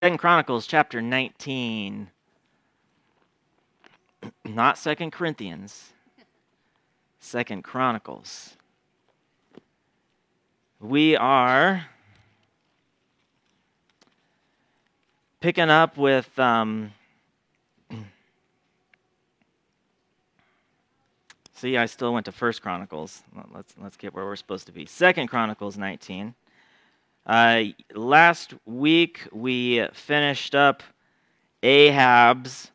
2 Chronicles chapter 19. Not 2 Corinthians. 2 Chronicles. We are picking up with see, I still went to 1 Chronicles. Let's get where we're supposed to be. 2 Chronicles 19. Last week we finished up Ahab's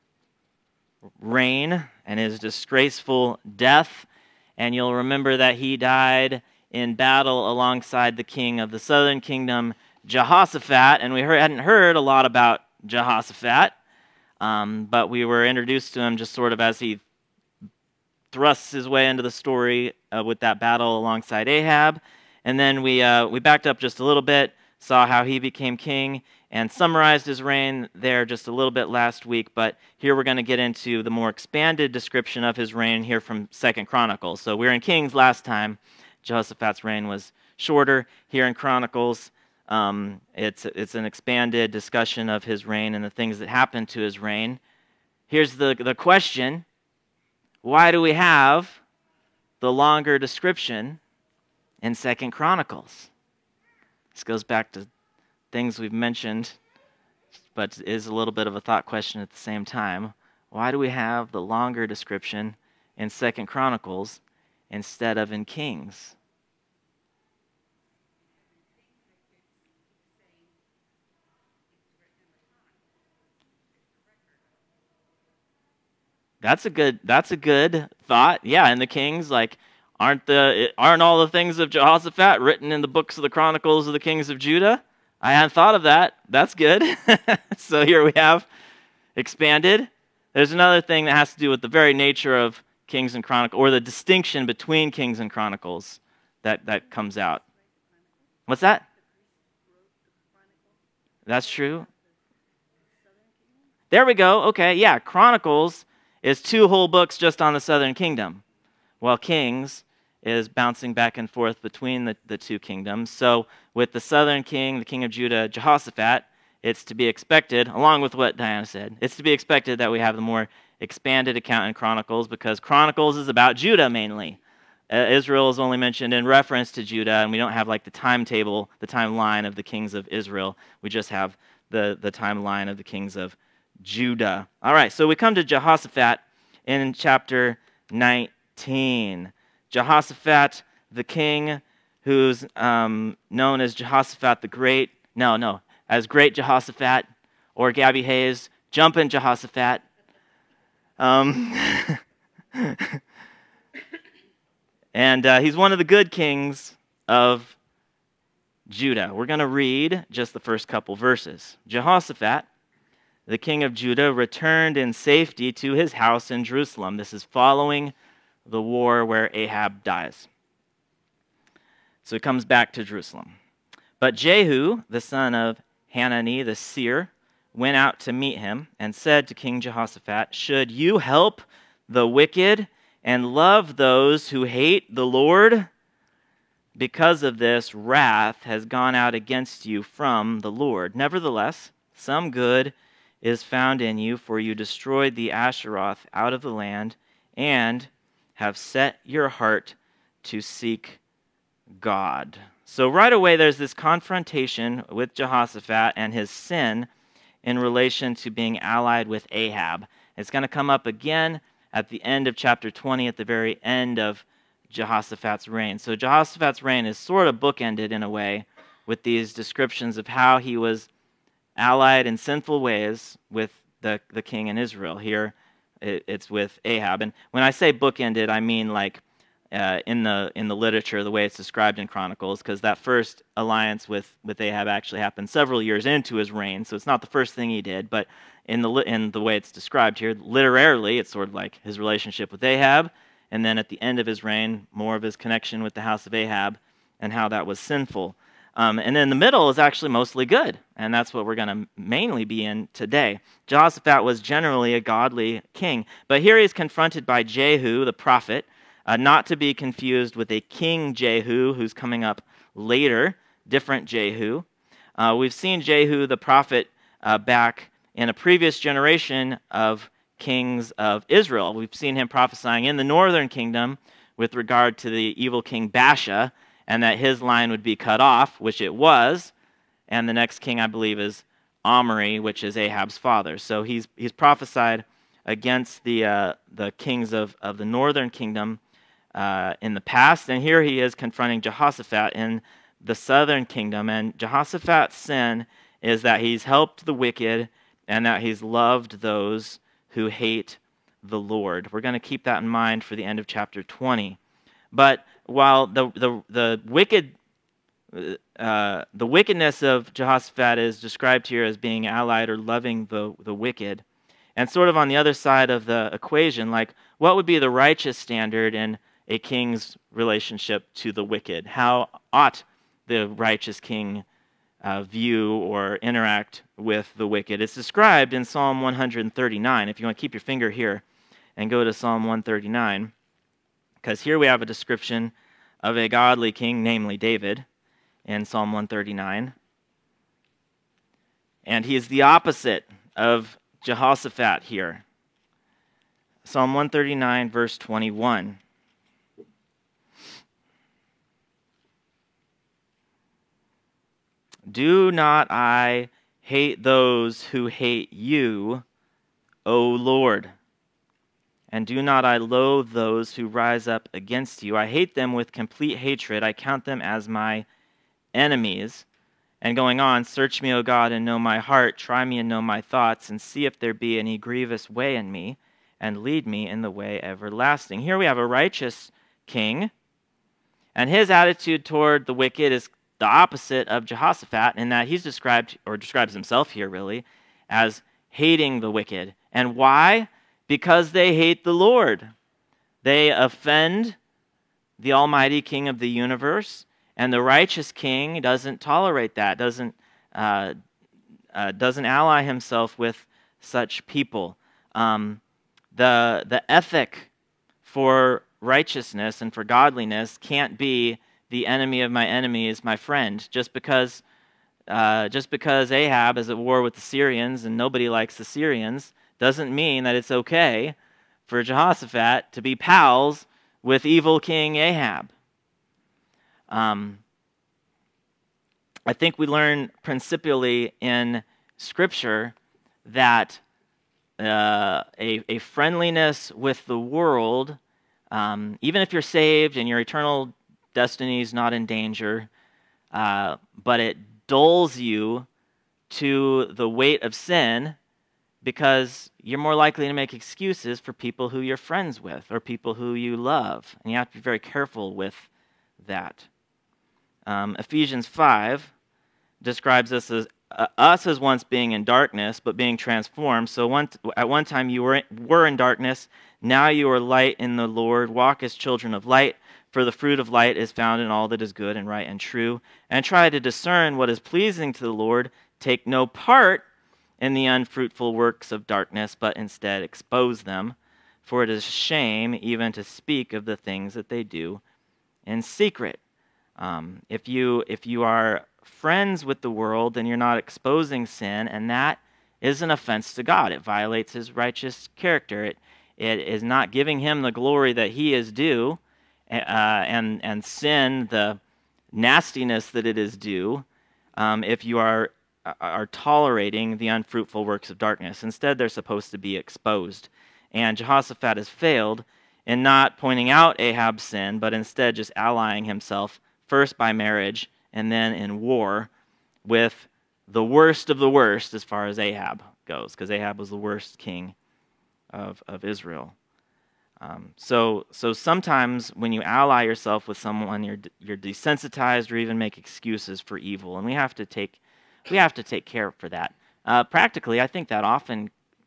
reign and his disgraceful death, and you'll remember that he died in battle alongside the king of the southern kingdom, Jehoshaphat, and we hadn't heard a lot about Jehoshaphat, but we were introduced to him just sort of as he thrusts his way into the story with that battle alongside Ahab. And then we backed up just a little bit, saw how he became king, and summarized his reign there just a little bit last week. But here we're going to get into the more expanded description of his reign here from 2 Chronicles. So we were in Kings last time. Jehoshaphat's reign was shorter. Here in Chronicles, it's an expanded discussion of his reign and the things that happened to his reign. Here's the question. Why do we have the longer description in 2 Chronicles? This goes back to things we've mentioned, but is a little bit of a thought question at the same time. Why do we have the longer description in 2 Chronicles instead of in Kings? That's a good thought. Yeah, in the Kings, aren't all the things of Jehoshaphat written in the books of the Chronicles of the Kings of Judah? I hadn't thought of that. That's good. So here we have expanded. There's another thing that has to do with the very nature of Kings and Chronicles, or the distinction between Kings and Chronicles that comes out. What's that? That's true. There we go. Okay, yeah, Chronicles is 2 whole books just on the southern kingdom, while Kings is bouncing back and forth between the 2 kingdoms. So with the southern king, the king of Judah, Jehoshaphat, it's to be expected, along with what Diana said, it's to be expected that we have the more expanded account in Chronicles, because Chronicles is about Judah mainly. Israel is only mentioned in reference to Judah, and we don't have the timetable, the timeline of the kings of Israel. We just have the timeline of the kings of Judah. All right, so we come to Jehoshaphat in chapter 19. Jehoshaphat, the king, who's known as Jehoshaphat the Great. As Great Jehoshaphat, or Gabby Hayes, Jumpin' Jehoshaphat. And he's one of the good kings of Judah. We're going to read just the first couple verses. Jehoshaphat, the king of Judah, returned in safety to his house in Jerusalem. This is following the war where Ahab dies. So he comes back to Jerusalem. But Jehu, the son of Hanani the seer, went out to meet him and said to King Jehoshaphat, "Should you help the wicked and love those who hate the Lord? Because of this, wrath has gone out against you from the Lord. Nevertheless, some good is found in you, for you destroyed the Asheroth out of the land and have set your heart to seek God." So right away there's this confrontation with Jehoshaphat and his sin in relation to being allied with Ahab. It's going to come up again at the end of chapter 20, at the very end of Jehoshaphat's reign. So Jehoshaphat's reign is sort of bookended in a way with these descriptions of how he was allied in sinful ways with the king in Israel. Here it's with Ahab. And when I say bookended, I mean in the literature, the way it's described in Chronicles, because that first alliance with Ahab actually happened several years into his reign, so it's not the first thing he did, but in the way it's described here, literarily, it's sort of like his relationship with Ahab, and then at the end of his reign, more of his connection with the house of Ahab and how that was sinful. And then the middle is actually mostly good, and that's what we're going to mainly be in today. Jehoshaphat was generally a godly king, but here he's confronted by Jehu, the prophet, not to be confused with a King Jehu who's coming up later, different Jehu. We've seen Jehu, the prophet, back in a previous generation of kings of Israel. We've seen him prophesying in the northern kingdom with regard to the evil king Baasha, and that his line would be cut off, which it was. And the next king, I believe, is Omri, which is Ahab's father. So he's prophesied against the kings of the northern kingdom in the past, and here he is confronting Jehoshaphat in the southern kingdom. And Jehoshaphat's sin is that he's helped the wicked and that he's loved those who hate the Lord. We're going to keep that in mind for the end of chapter 20. But while the wickedness of Jehoshaphat is described here as being allied or loving the wicked, and sort of on the other side of the equation, like what would be the righteous standard in a king's relationship to the wicked? How ought the righteous king view or interact with the wicked? It's described in Psalm 139. If you want to keep your finger here and go to Psalm 139, because here we have a description of a godly king, namely David, in Psalm 139. And he is the opposite of Jehoshaphat here. Psalm 139, verse 21. Do not I hate those who hate you, O Lord? And do not I loathe those who rise up against you? I hate them with complete hatred. I count them as my enemies. And going on, search me, O God, and know my heart. Try me and know my thoughts, and see if there be any grievous way in me, and lead me in the way everlasting. Here we have a righteous king, and his attitude toward the wicked is the opposite of Jehoshaphat, in that he's described, or describes himself here really, as hating the wicked. And why? Because they hate the Lord. They offend the Almighty King of the universe, and the righteous king doesn't tolerate that, doesn't ally himself with such people. The ethic for righteousness and for godliness can't be the enemy of my enemy is my friend. Just because Ahab is at war with the Syrians and nobody likes the Syrians doesn't mean that it's okay for Jehoshaphat to be pals with evil King Ahab. I think we learn principally in Scripture that a friendliness with the world, even if you're saved and your eternal destiny is not in danger, but it dulls you to the weight of sin, because you're more likely to make excuses for people who you're friends with or people who you love. And you have to be very careful with that. Ephesians 5 describes us as once being in darkness, but being transformed. So at one time you were in darkness, now you are light in the Lord. Walk as children of light, for the fruit of light is found in all that is good and right and true. And try to discern what is pleasing to the Lord. Take no part in the unfruitful works of darkness, but instead expose them. For it is shame even to speak of the things that they do in secret. If you are friends with the world, then you're not exposing sin, and that is an offense to God. It violates his righteous character. It is not giving him the glory that he is due, and sin the nastiness that it is due, if you are tolerating the unfruitful works of darkness. Instead, they're supposed to be exposed. And Jehoshaphat has failed in not pointing out Ahab's sin, but instead just allying himself first by marriage and then in war with the worst of the worst as far as Ahab goes, because Ahab was the worst king of Israel. So sometimes when you ally yourself with someone, you're desensitized or even make excuses for evil, and we have to take care for that. Practically, I think that often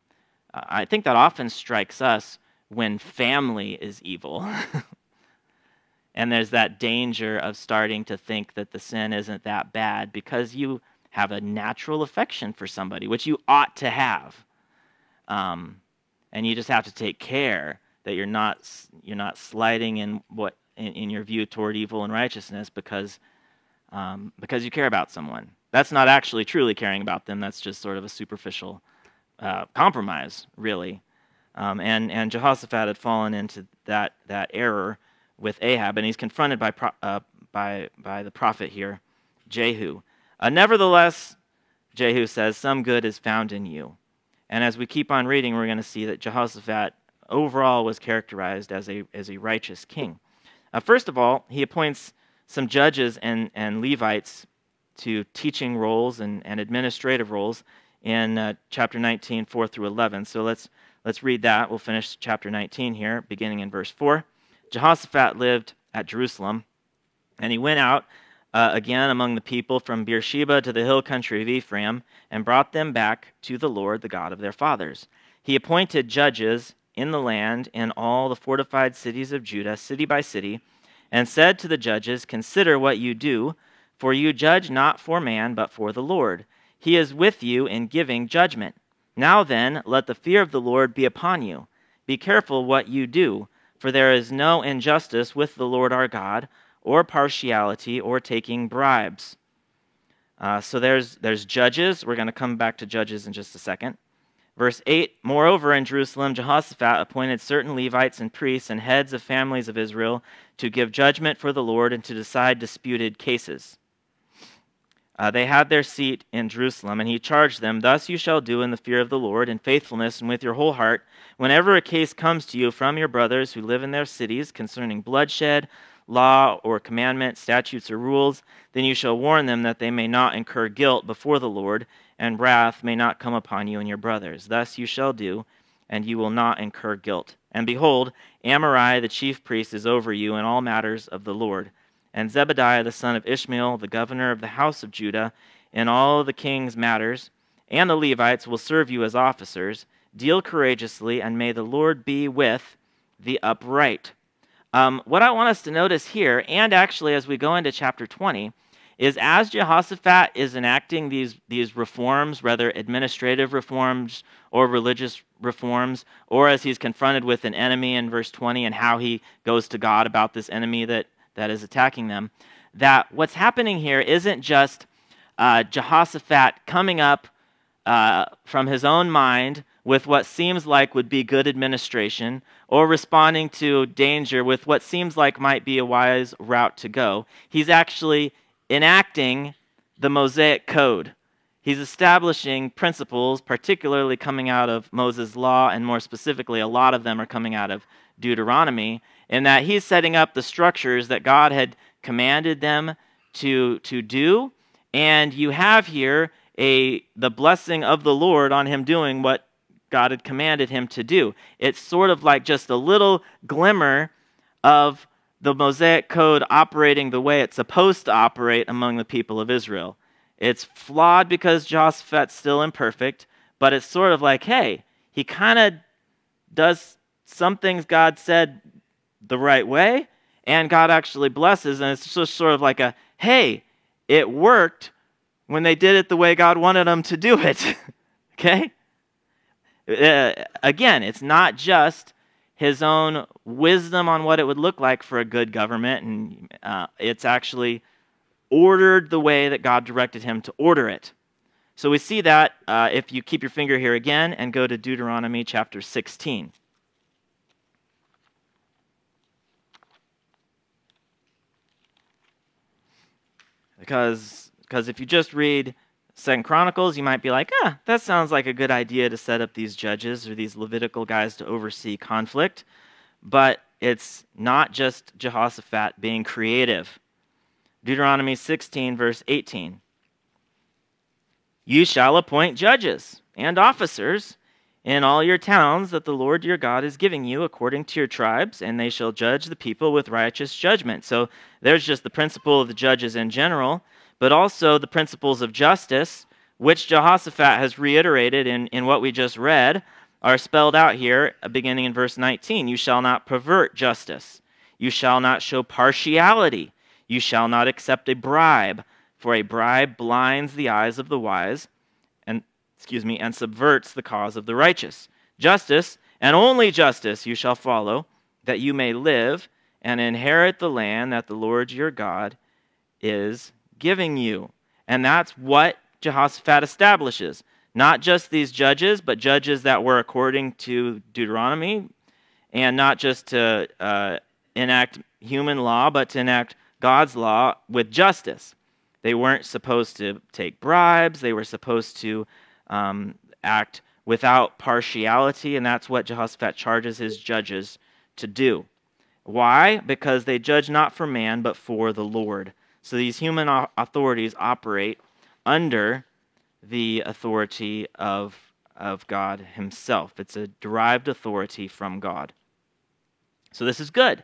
strikes us when family is evil. And there's that danger of starting to think that the sin isn't that bad because you have a natural affection for somebody, which you ought to have. And you just have to take care that you're not sliding in your view toward evil and righteousness because you care about someone. that's not actually truly caring about them. That's just sort of a superficial compromise, really. And Jehoshaphat had fallen into that error with Ahab, and he's confronted by the prophet here, Jehu. Nevertheless, Jehu says, some good is found in you. And as we keep on reading, we're going to see that Jehoshaphat overall was characterized as a righteous king. First of all, he appoints some judges and Levites to teaching roles and administrative roles in chapter 19, 4 through 11. So let's read that. We'll finish chapter 19 here, beginning in verse 4. Jehoshaphat lived at Jerusalem, and he went out again among the people from Beersheba to the hill country of Ephraim, and brought them back to the Lord, the God of their fathers. He appointed judges in the land in all the fortified cities of Judah, city by city, and said to the judges, consider what you do, for you judge not for man, but for the Lord. He is with you in giving judgment. Now then, let the fear of the Lord be upon you. Be careful what you do, for there is no injustice with the Lord our God, or partiality, or taking bribes. So there's judges. We're going to come back to judges in just a second. Verse 8, moreover, in Jerusalem, Jehoshaphat appointed certain Levites and priests and heads of families of Israel to give judgment for the Lord and to decide disputed cases. They had their seat in Jerusalem, and he charged them, thus you shall do in the fear of the Lord, in faithfulness and with your whole heart, whenever a case comes to you from your brothers who live in their cities concerning bloodshed, law or commandment, statutes or rules, then you shall warn them that they may not incur guilt before the Lord, and wrath may not come upon you and your brothers. Thus you shall do, and you will not incur guilt. And behold, Amariah the chief priest is over you in all matters of the Lord, and Zebediah the son of Ishmael, the governor of the house of Judah, in all the king's matters, and the Levites will serve you as officers. Deal courageously, and may the Lord be with the upright. What I want us to notice here, and actually as we go into chapter 20, is as Jehoshaphat is enacting these reforms, whether administrative reforms or religious reforms, or as he's confronted with an enemy in verse 20 and how he goes to God about this enemy that is attacking them, that what's happening here isn't just Jehoshaphat coming up from his own mind with what seems like would be good administration, or responding to danger with what seems like might be a wise route to go. He's actually enacting the Mosaic Code. He's establishing principles, particularly coming out of Moses' law, and more specifically, a lot of them are coming out of Deuteronomy, in that he's setting up the structures that God had commanded them to do, and you have here the blessing of the Lord on him doing what God had commanded him to do. It's sort of like just a little glimmer of the Mosaic Code operating the way it's supposed to operate among the people of Israel. It's flawed because Jehoshaphat's still imperfect, but it's sort of like, hey, he kind of does some things God said the right way, and God actually blesses, and it's just sort of like a, hey, it worked when they did it the way God wanted them to do it. Okay? Again, it's not just his own wisdom on what it would look like for a good government, and it's actually ordered the way that God directed him to order it. So we see that if you keep your finger here again and go to Deuteronomy chapter 16. Because if you just read 2 Chronicles, you might be like, that sounds like a good idea to set up these judges or these Levitical guys to oversee conflict. But it's not just Jehoshaphat being creative. Deuteronomy 16, verse 18. You shall appoint judges and officers in all your towns that the Lord your God is giving you according to your tribes, and they shall judge the people with righteous judgment. So there's just the principle of the judges in general, but also the principles of justice, which Jehoshaphat has reiterated in what we just read, are spelled out here, beginning in verse 19. You shall not pervert justice. You shall not show partiality. You shall not accept a bribe, for a bribe blinds the eyes of the wise, and subverts the cause of the righteous. Justice, and only justice, you shall follow, that you may live and inherit the land that the Lord your God is giving you. And that's what Jehoshaphat establishes. Not just these judges, but judges that were according to Deuteronomy, and not just to enact human law, but to enact God's law with justice. They weren't supposed to take bribes. They were supposed to act without partiality, and that's what Jehoshaphat charges his judges to do. Why? Because they judge not for man, but for the Lord. So these human authorities operate under the authority of God himself. It's a derived authority from God. So this is good.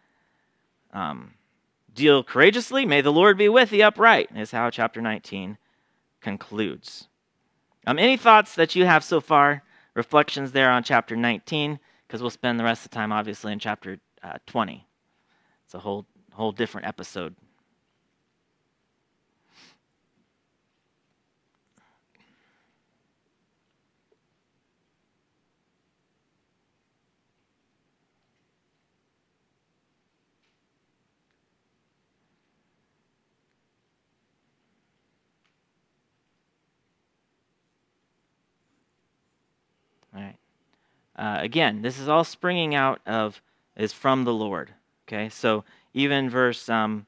Deal courageously, may the Lord be with thee upright, is how chapter 19 concludes. Any thoughts that you have so far? Reflections there on chapter 19, because we'll spend the rest of the time, obviously, in chapter 20. It's a whole different episode. All right. Again, this is all springing out is from the Lord. Okay, so even verse 7,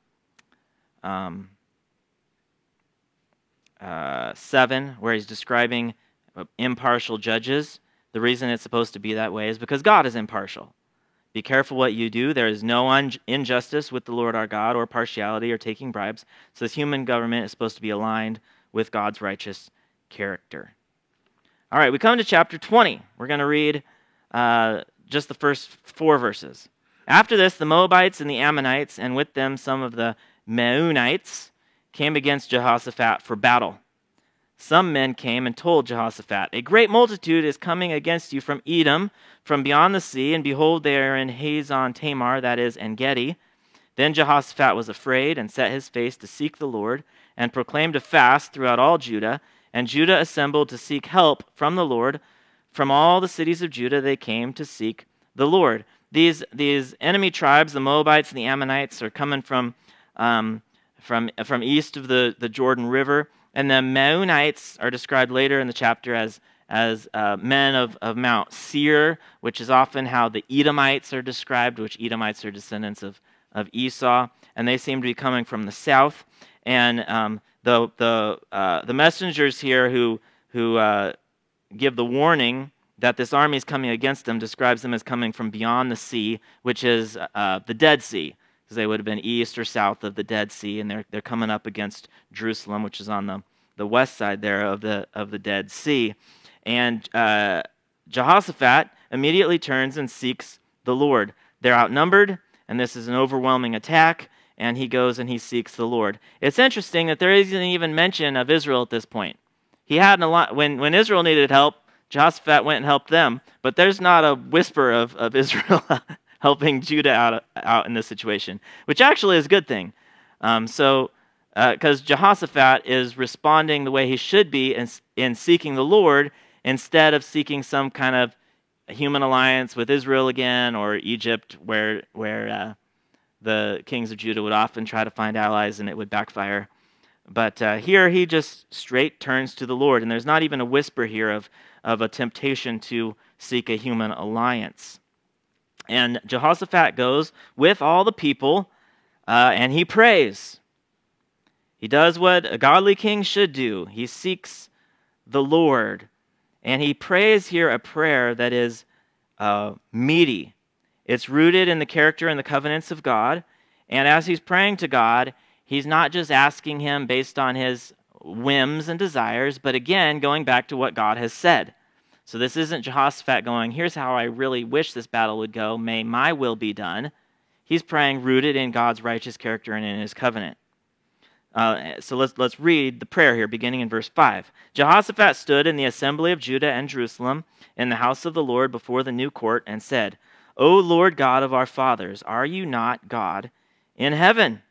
where he's describing impartial judges, the reason it's supposed to be that way is because God is impartial. Be careful what you do. There is no injustice with the Lord our God, or partiality, or taking bribes. So this human government is supposed to be aligned with God's righteous character. All right, we come to chapter 20. We're going to read just the first 4 verses. After this, the Moabites and the Ammonites, and with them some of the Meunites, came against Jehoshaphat for battle. Some men came and told Jehoshaphat, "A great multitude is coming against you from Edom, from beyond the sea, and behold, they are in Hazon Tamar, that is, En-gedi." Then Jehoshaphat was afraid and set his face to seek the Lord, and proclaimed a fast throughout all Judah. And Judah assembled to seek help from the Lord. From all the cities of Judah they came to seek the Lord. These enemy tribes, the Moabites and the Ammonites, are coming from east of the Jordan River. And the Meunites are described later in the chapter as men of Mount Seir, which is often how the Edomites are described, which Edomites are descendants of Esau. And they seem to be coming from the south. And the messengers here who give the warning that this army is coming against them describes them as coming from beyond the sea, which is the Dead Sea, because they would have been east or south of the Dead Sea, and they're coming up against Jerusalem, which is on the west side there of the Dead Sea. And Jehoshaphat immediately turns and seeks the Lord. They're outnumbered, and this is an overwhelming attack. And he goes and he seeks the Lord. It's interesting that there isn't even mention of Israel at this point. He had a lot when Israel needed help. Jehoshaphat went and helped them, but there's not a whisper of Israel helping Judah out in this situation, which actually is a good thing. Because Jehoshaphat is responding the way he should be in seeking the Lord, instead of seeking some kind of human alliance with Israel again, or Egypt, where the kings of Judah would often try to find allies and it would backfire. But here he just straight turns to the Lord, and there's not even a whisper here of a temptation to seek a human alliance. And Jehoshaphat goes with all the people, and he prays. He does what a godly king should do. He seeks the Lord, and he prays here a prayer that is meaty. It's rooted in the character and the covenants of God. And as he's praying to God, he's not just asking him based on his whims and desires, but again, going back to what God has said. So this isn't Jehoshaphat going, "Here's how I really wish this battle would go. May my will be done." He's praying rooted in God's righteous character and in his covenant. So let's read the prayer here, beginning in verse 5. Jehoshaphat stood in the assembly of Judah and Jerusalem in the house of the Lord before the new court and said, "O Lord God of our fathers, are you not God in heaven?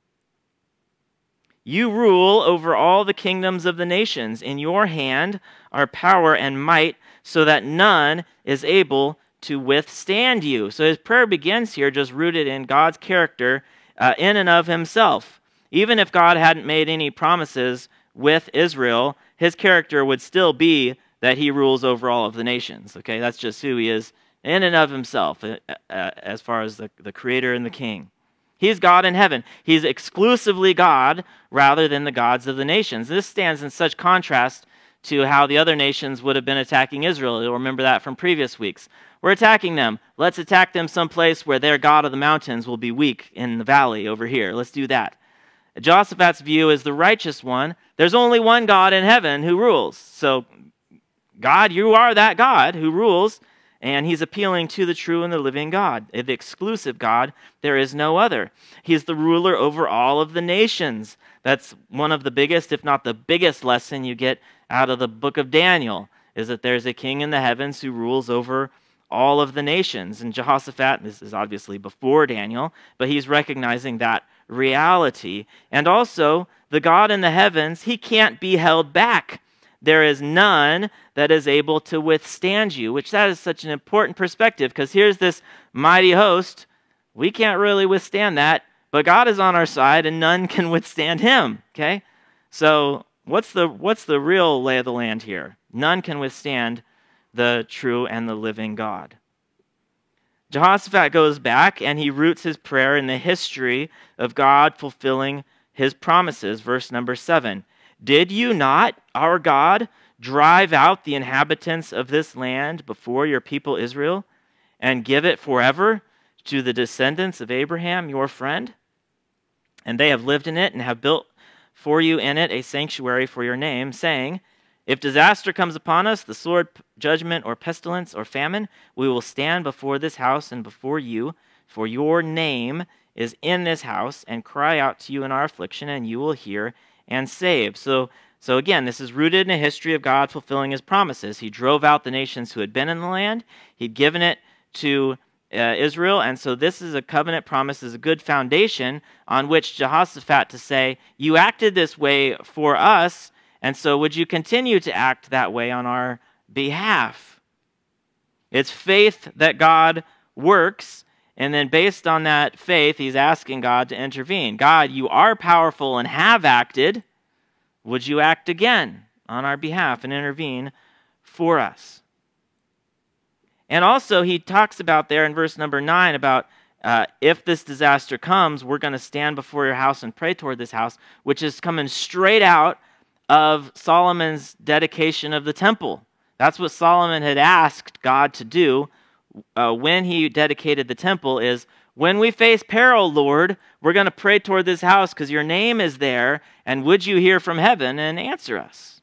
You rule over all the kingdoms of the nations. In your hand are power and might, so that none is able to withstand you." So his prayer begins here just rooted in God's character in and of himself. Even if God hadn't made any promises with Israel, his character would still be that he rules over all of the nations. Okay, that's just who he is in and of himself, as far as the creator and the king. He's God in heaven. He's exclusively God rather than the gods of the nations. This stands in such contrast to how the other nations would have been attacking Israel. You'll remember that from previous weeks. We're attacking them. Let's attack them someplace where their God of the mountains will be weak in the valley over here. Let's do that. Jehoshaphat's view is the righteous one. There's only one God in heaven who rules. So, God, you are that God who rules, and he's appealing to the true and the living God, the exclusive God. There is no other. He's the ruler over all of the nations. That's one of the biggest, if not the biggest lesson you get out of the book of Daniel, is that there's a king in the heavens who rules over all of the nations. And Jehoshaphat, this is obviously before Daniel, but he's recognizing that reality. And also, the God in the heavens, he can't be held back. There is none that is able to withstand you, which that is such an important perspective, because here's this mighty host. We can't really withstand that, but God is on our side and none can withstand him, okay? So what's the real lay of the land here? None can withstand the true and the living God. Jehoshaphat goes back and he roots his prayer in the history of God fulfilling his promises. Verse number 7. Did you not, our God, drive out the inhabitants of this land before your people Israel and give it forever to the descendants of Abraham, your friend? And they have lived in it and have built for you in it a sanctuary for your name, saying, if disaster comes upon us, the sword, judgment, or pestilence, or famine, we will stand before this house and before you, for your name is in this house, and cry out to you in our affliction, and you will hear and save. So again, this is rooted in a history of God fulfilling his promises. He drove out the nations who had been in the land. He'd given it to Israel, and so this is a covenant promise, is a good foundation on which Jehoshaphat to say, you acted this way for us, and so would you continue to act that way on our behalf? It's faith that God works, and then based on that faith, he's asking God to intervene. God, you are powerful and have acted. Would you act again on our behalf and intervene for us? And also he talks about there in verse number 9 about if this disaster comes, we're going to stand before your house and pray toward this house, which is coming straight out of Solomon's dedication of the temple. That's what Solomon had asked God to do when he dedicated the temple is, when we face peril, Lord, we're going to pray toward this house because your name is there, and would you hear from heaven and answer us?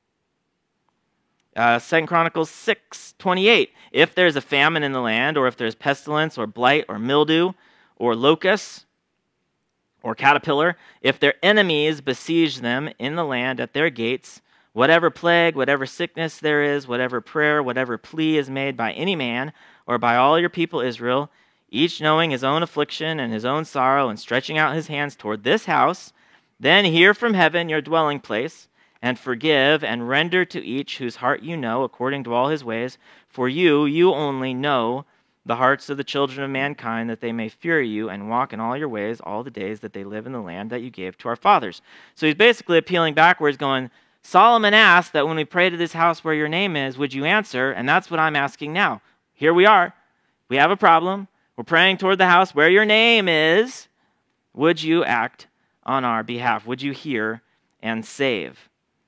2 Chronicles 6:28. If there's a famine in the land, or if there's pestilence or blight or mildew or locusts or caterpillar, if their enemies besiege them in the land at their gates, whatever plague, whatever sickness there is, whatever prayer, whatever plea is made by any man or by all your people Israel, each knowing his own affliction and his own sorrow and stretching out his hands toward this house, then hear from heaven your dwelling place, and forgive and render to each whose heart you know according to all his ways, for you only know the hearts of the children of mankind, that they may fear you and walk in all your ways all the days that they live in the land that you gave to our fathers. So he's basically appealing backwards, going, Solomon asked that when we pray to this house where your name is, would you answer? And that's what I'm asking now. Here we are. We have a problem. We're praying toward the house where your name is. Would you act on our behalf? Would you hear and save?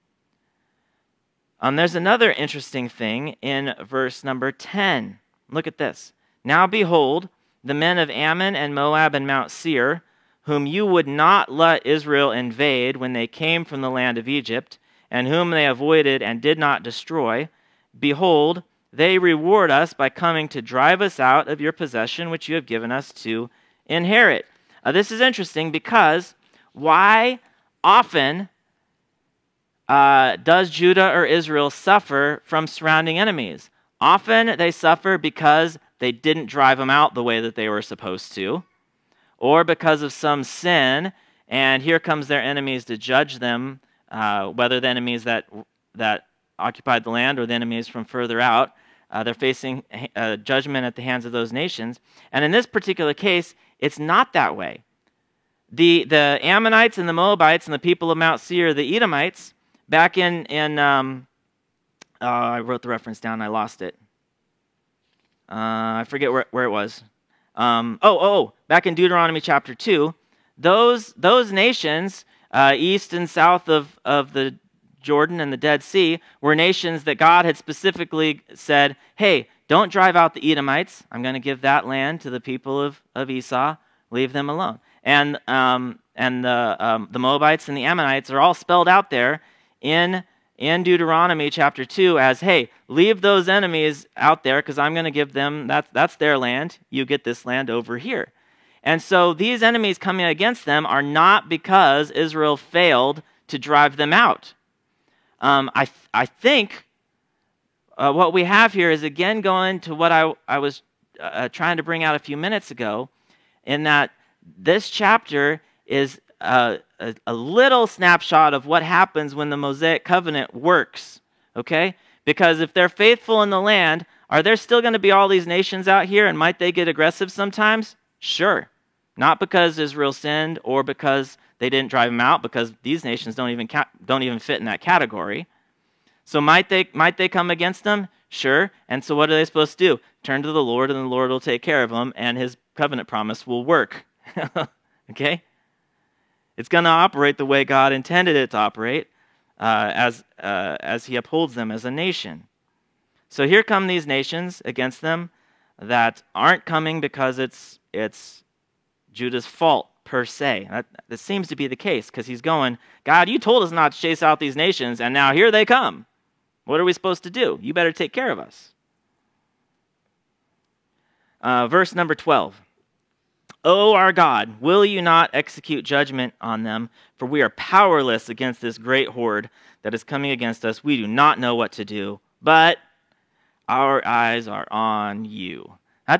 There's another interesting thing in verse number 10. Look at this. Now behold, the men of Ammon and Moab and Mount Seir, whom you would not let Israel invade when they came from the land of Egypt, and whom they avoided and did not destroy, behold, they reward us by coming to drive us out of your possession, which you have given us to inherit. This is interesting because why often does Judah or Israel suffer from surrounding enemies? Often they suffer because they didn't drive them out the way that they were supposed to, or because of some sin, and here comes their enemies to judge them, whether the enemies that occupied the land or the enemies from further out. They're facing judgment at the hands of those nations. And in this particular case, it's not that way. the Ammonites and the Moabites and the people of Mount Seir, the Edomites, back in I wrote the reference down, I lost it. I forget where it was. Back in Deuteronomy chapter 2, those nations, east and south of the Jordan and the Dead Sea, were nations that God had specifically said, hey, don't drive out the Edomites. I'm going to give that land to the people of Esau. Leave them alone. And the Moabites and the Ammonites are all spelled out there in Deuteronomy chapter 2 as, hey, leave those enemies out there because I'm going to give them, that's their land. You get this land over here. And so these enemies coming against them are not because Israel failed to drive them out. I think what we have here is again going to what I was trying to bring out a few minutes ago, in that this chapter is a little snapshot of what happens when the Mosaic covenant works, okay? Because if they're faithful in the land, are there still going to be all these nations out here, and might they get aggressive sometimes? Sure. Not because Israel sinned or because they didn't drive them out, because these nations don't even fit in that category. So might they come against them? Sure. And so what are they supposed to do? Turn to the Lord, and the Lord will take care of them, and his covenant promise will work. Okay? It's going to operate the way God intended it to operate, as he upholds them as a nation. So here come these nations against them that aren't coming because it's Judah's fault per se. That seems to be the case, because he's going, God, you told us not to chase out these nations, and now here they come. What are we supposed to do? You better take care of us. Verse number 12. O our God, will you not execute judgment on them? For we are powerless against this great horde that is coming against us. We do not know what to do, but our eyes are on you.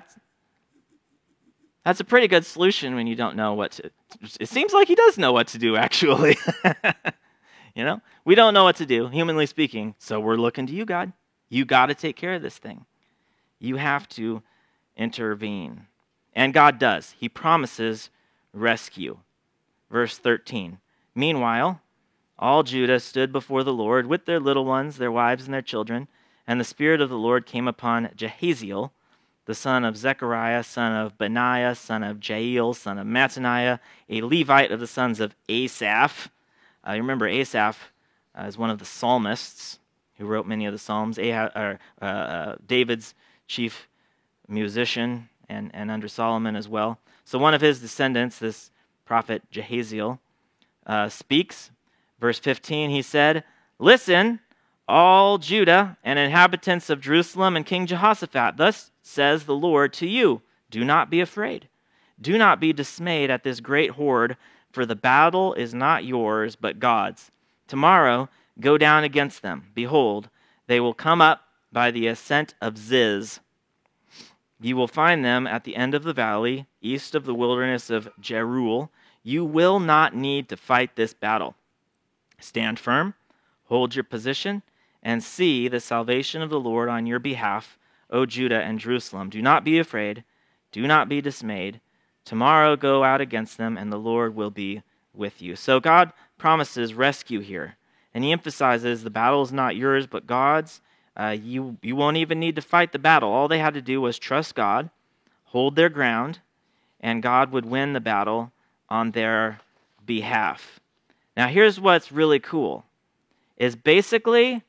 That's a pretty good solution when you don't know what to. It seems like he does know what to do, actually. You know, we don't know what to do, humanly speaking, so we're looking to you, God. You got to take care of this thing. You have to intervene. And God does. He promises rescue. Verse 13. Meanwhile, all Judah stood before the Lord with their little ones, their wives, and their children, and the Spirit of the Lord came upon Jehaziel, the son of Zechariah, son of Benaiah, son of Jael, son of Mattaniah, a Levite of the sons of Asaph. You remember Asaph is one of the psalmists who wrote many of the Psalms. David's chief musician, and under Solomon as well. So one of his descendants, this prophet Jehaziel, speaks. Verse 15, he said, Listen, all Judah and inhabitants of Jerusalem and King Jehoshaphat, thus says the Lord to you, do not be afraid. Do not be dismayed at this great horde, for the battle is not yours, but God's. Tomorrow go down against them. Behold, they will come up by the ascent of Ziz. You will find them at the end of the valley, east of the wilderness of Jeruel. You will not need to fight this battle. Stand firm, hold your position, and see the salvation of the Lord on your behalf, O Judah and Jerusalem. Do not be afraid. Do not be dismayed. Tomorrow go out against them, and the Lord will be with you. So God promises rescue here, and he emphasizes the battle is not yours, but God's. You won't even need to fight the battle. All they had to do was trust God, hold their ground, and God would win the battle on their behalf. Now here's what's really cool, is basically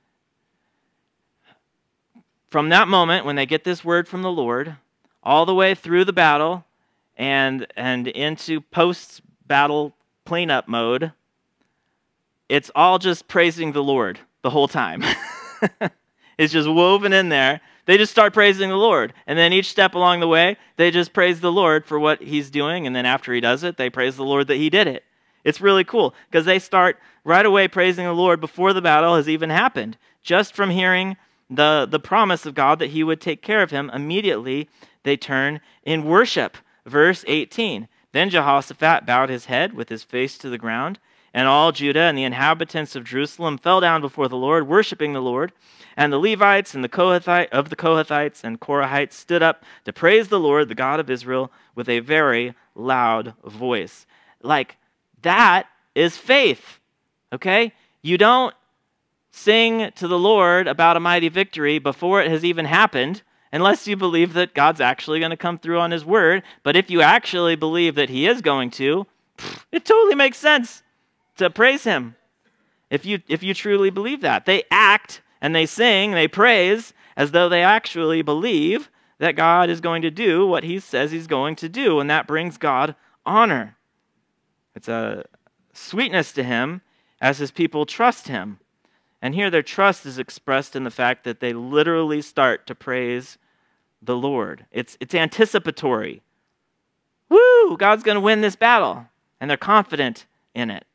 from that moment when they get this word from the Lord, all the way through the battle and into post-battle cleanup mode, it's all just praising the Lord the whole time. It's just woven in there. They just start praising the Lord. And then each step along the way, they just praise the Lord for what he's doing. And then after he does it, they praise the Lord that he did it. It's really cool because they start right away praising the Lord before the battle has even happened. Just from hearing the promise of God that he would take care of him, immediately they turn in worship. Verse 18. Then Jehoshaphat bowed his head with his face to the ground, and all Judah and the inhabitants of Jerusalem fell down before the Lord, worshiping the Lord. And the Levites and the Kohathites and Korahites stood up to praise the Lord, the God of Israel, with a very loud voice. Like, that is faith, okay? You don't sing to the Lord about a mighty victory before it has even happened, unless you believe that God's actually going to come through on his word. But if you actually believe that he is going to, it totally makes sense to praise him. If you truly believe that. They act and they sing, they praise as though they actually believe that God is going to do what he says he's going to do, and that brings God honor. It's a sweetness to him as his people trust him. And here their trust is expressed in the fact that they literally start to praise the Lord. It's anticipatory. Woo! God's going to win this battle. And they're confident in it.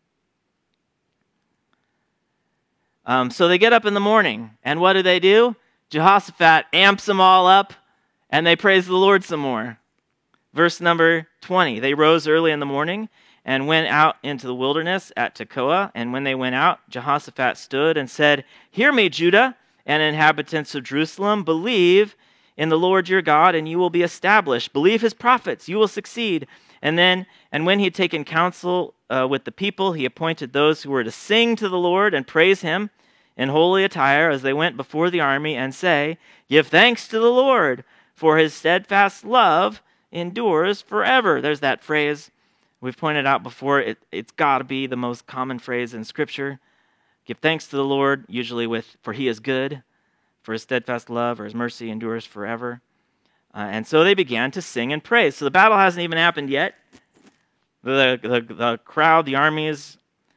So they get up in the morning, and what do? Jehoshaphat amps them all up, and they praise the Lord some more. Verse number 20, they rose early in the morning and went out into the wilderness at Tekoa. And when they went out, Jehoshaphat stood and said, "Hear me, Judah and inhabitants of Jerusalem. Believe in the Lord your God, and you will be established. Believe his prophets, you will succeed." And when he had taken counsel with the people, he appointed those who were to sing to the Lord and praise him in holy attire as they went before the army and say, "Give thanks to the Lord, for his steadfast love endures forever." There's that phrase we've pointed out before. It's got to be the most common phrase in Scripture. Give thanks to the Lord, usually with, "for he is good, for his steadfast love or his mercy endures forever." And so they began to sing and praise. So the battle hasn't even happened yet. The crowd, the armies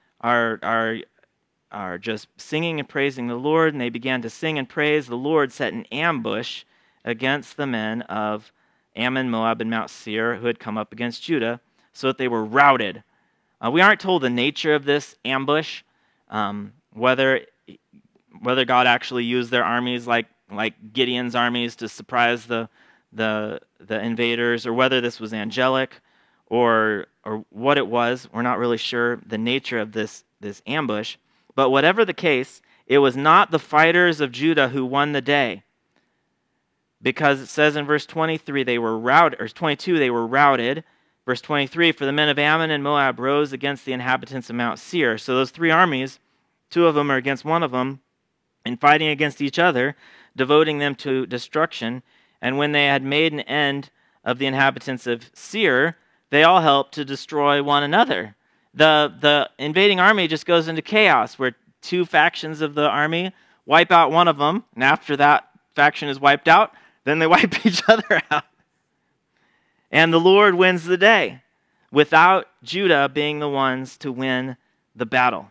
are just singing and praising the Lord, and they began to sing and praise. The Lord set an ambush against the men of Ammon, Moab, and Mount Seir who had come up against Judah, so that they were routed. We aren't told the nature of this ambush, whether God actually used their armies like Gideon's armies to surprise the invaders, or whether this was angelic, or what it was. We're not really sure the nature of this ambush. But whatever the case, it was not the fighters of Judah who won the day, because it says in verse 23 they were routed, or 22 they were routed. Verse 23, "For the men of Ammon and Moab rose against the inhabitants of Mount Seir." So those three armies, two of them are against one of them, and fighting against each other, devoting them to destruction. And when they had made an end of the inhabitants of Seir, they all helped to destroy one another. The invading army just goes into chaos, where two factions of the army wipe out one of them, and after that faction is wiped out, then they wipe each other out. And the Lord wins the day, without Judah being the ones to win the battle.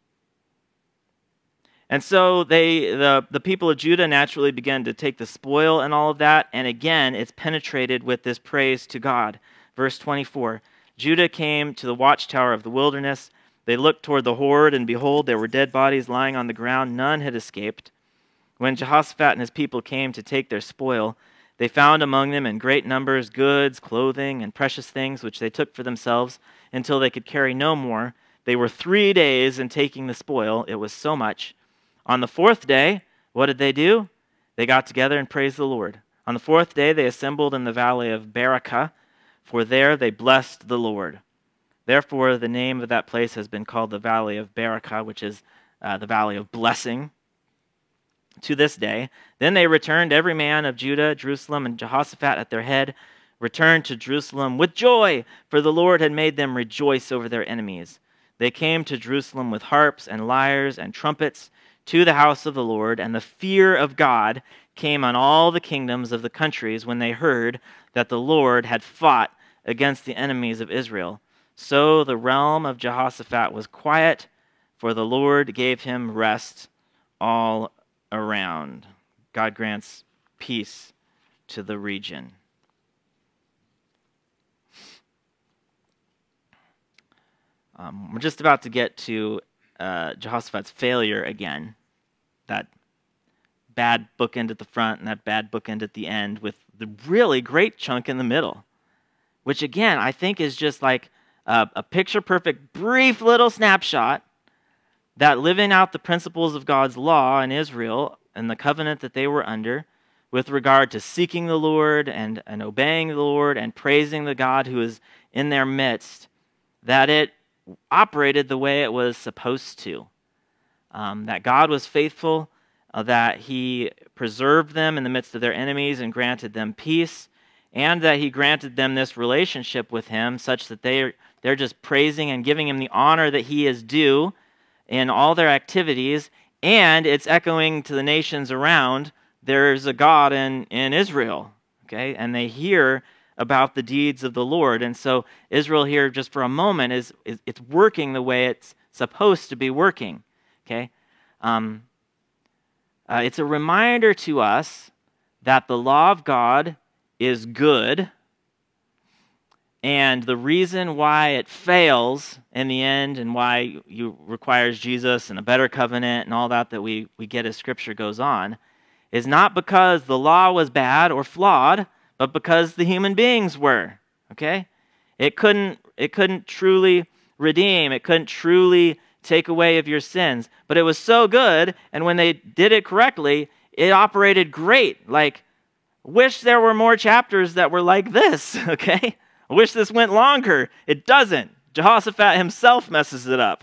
And so the people of Judah naturally began to take the spoil and all of that, and again, it's penetrated with this praise to God. Verse 24, "Judah came to the watchtower of the wilderness. They looked toward the horde, and behold, there were dead bodies lying on the ground. None had escaped. When Jehoshaphat and his people came to take their spoil, they found among them in great numbers goods, clothing, and precious things, which they took for themselves until they could carry no more. They were 3 days in taking the spoil. It was so much. On the fourth day, what did they do? They got together and praised the Lord. On the fourth day, they assembled in the valley of Berakah, for there they blessed the Lord. Therefore, the name of that place has been called the Valley of Berakah, which is the Valley of Blessing, to this day. Then they returned, every man of Judah, Jerusalem, and Jehoshaphat at their head, returned to Jerusalem with joy, for the Lord had made them rejoice over their enemies. They came to Jerusalem with harps and lyres and trumpets to the house of the Lord, and the fear of God came on all the kingdoms of the countries when they heard that the Lord had fought against the enemies of Israel. So the realm of Jehoshaphat was quiet, for the Lord gave him rest all around. God grants peace to the region. We're just about to get to Jehoshaphat's failure again. That bad bookend at the front and that bad bookend at the end, with the really great chunk in the middle, which again I think is just like a picture-perfect, brief little snapshot that living out the principles of God's law in Israel and the covenant that they were under with regard to seeking the Lord and obeying the Lord and praising the God who is in their midst, that it operated the way it was supposed to. That God was faithful, that he preserved them in the midst of their enemies and granted them peace, and that he granted them this relationship with him such that they're just praising and giving him the honor that he is due in all their activities, and it's echoing to the nations around, there's a God in Israel, okay? And they hear about the deeds of the Lord. And so Israel here, just for a moment, is it's working the way it's supposed to be working, okay? It's a reminder to us that the law of God is good, and the reason why it fails in the end and why it requires Jesus and a better covenant and all that we get as Scripture goes on is not because the law was bad or flawed, but because the human beings were, okay? It couldn't truly redeem. It couldn't truly take away of your sins. But it was so good, and when they did it correctly, it operated great. Like, wish there were more chapters that were like this, okay? I wish this went longer. It doesn't. Jehoshaphat himself messes it up.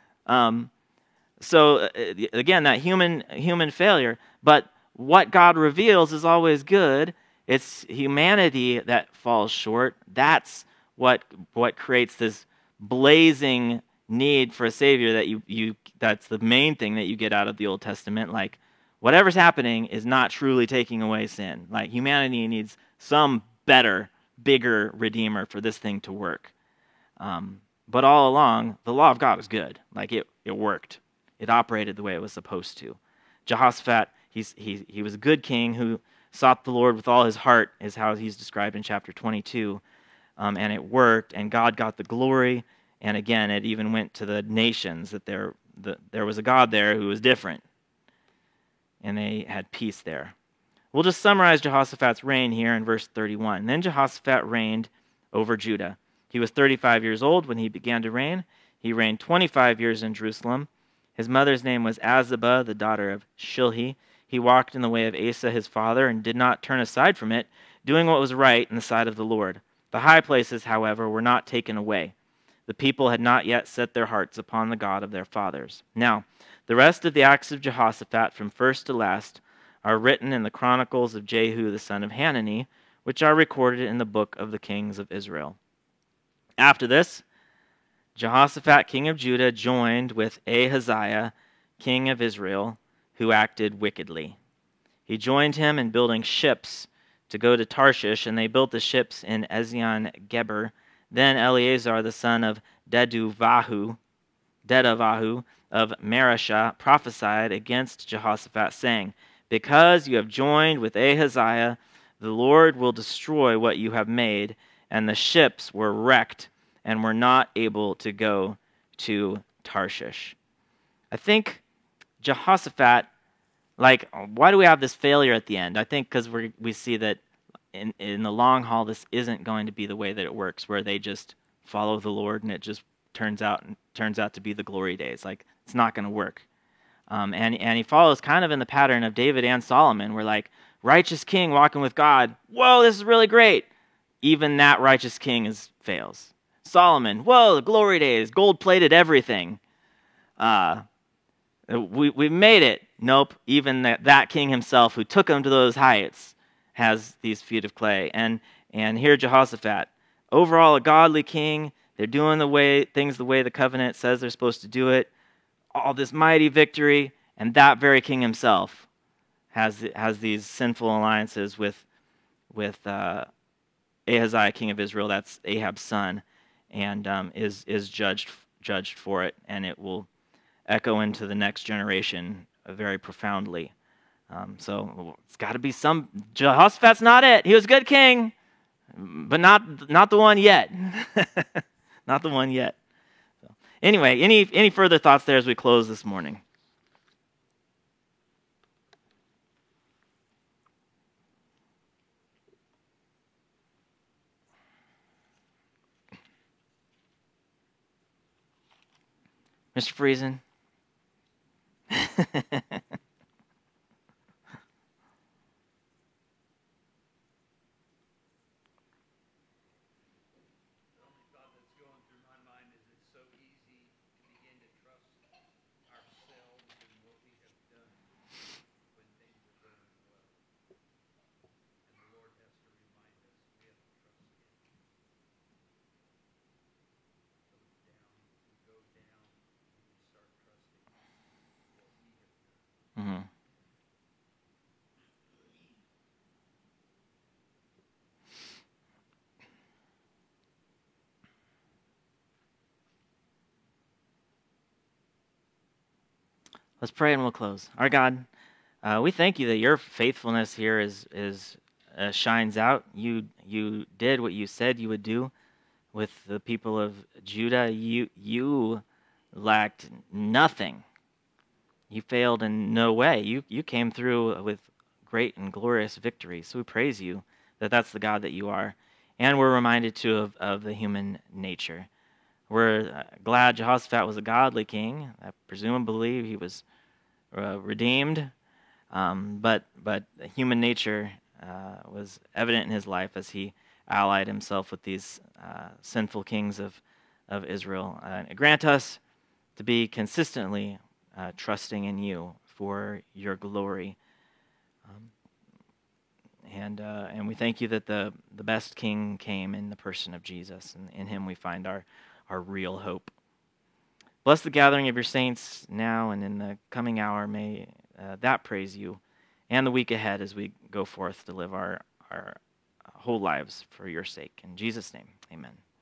So again, that human failure. But what God reveals is always good. It's humanity that falls short. That's what creates this blazing need for a Savior that that's the main thing that you get out of the Old Testament. Like, whatever's happening is not truly taking away sin. Like, humanity needs some better, bigger Redeemer for this thing to work. But all along, the law of God was good. Like, it worked. It operated the way it was supposed to. Jehoshaphat, he was a good king who sought the Lord with all his heart, is how he's described in chapter 22. And it worked, and God got the glory. And again, it even went to the nations that there was a God there who was different. And they had peace there. We'll just summarize Jehoshaphat's reign here in verse 31. Then Jehoshaphat reigned over Judah. He was 35 years old when he began to reign. He reigned 25 years in Jerusalem. His mother's name was Azubah, the daughter of Shilhi. He walked in the way of Asa his father and did not turn aside from it, doing what was right in the sight of the Lord. The high places, however, were not taken away. The people had not yet set their hearts upon the God of their fathers. Now, the rest of the acts of Jehoshaphat from first to last are written in the chronicles of Jehu the son of Hanani, which are recorded in the book of the kings of Israel. After this, Jehoshaphat, king of Judah, joined with Ahaziah, king of Israel, who acted wickedly. He joined him in building ships to go to Tarshish, and they built the ships in Ezion-Geber. Then Eleazar, the son of Dedavahu of Mareshah, prophesied against Jehoshaphat, saying, "Because you have joined with Ahaziah, the Lord will destroy what you have made." And the ships were wrecked and were not able to go to Tarshish. I think Jehoshaphat, like, why do we have this failure at the end? I think because we see that in the long haul, this isn't going to be the way that it works, where they just follow the Lord and it just turns out to be the glory days. Like, it's not going to work. And he follows kind of in the pattern of David and Solomon, where, like, righteous king walking with God, whoa, this is really great. Even that righteous king fails. Solomon, whoa, the glory days, gold-plated everything. We made it. Nope, even that king himself who took him to those heights has these feet of clay. And here Jehoshaphat, overall a godly king. They're doing things the way the covenant says they're supposed to do it. All this mighty victory, and that very king himself has these sinful alliances with Ahaziah, king of Israel. That's Ahab's son, and is judged for it, and it will echo into the next generation very profoundly. So it's got to be some. Jehoshaphat's not it. He was a good king, but not the one yet. Not the one yet. So, anyway, any further thoughts there as we close this morning? Mr. Friesen? Let's pray and we'll close. Our God, we thank you that your faithfulness here shines out. You did what you said you would do with the people of Judah. You lacked nothing. You failed in no way. You came through with great and glorious victories. So we praise you that that's the God that you are. And we're reminded too of the human nature. We're glad Jehoshaphat was a godly king. I presumably he was redeemed. But human nature was evident in his life as he allied himself with these sinful kings of Israel. Grant us to be consistently trusting in you for your glory. And we thank you that the best king came in the person of Jesus, and in him we find our real hope. Bless the gathering of your saints now and in the coming hour. May that praise you, and the week ahead as we go forth to live our whole lives for your sake. In Jesus' name, amen.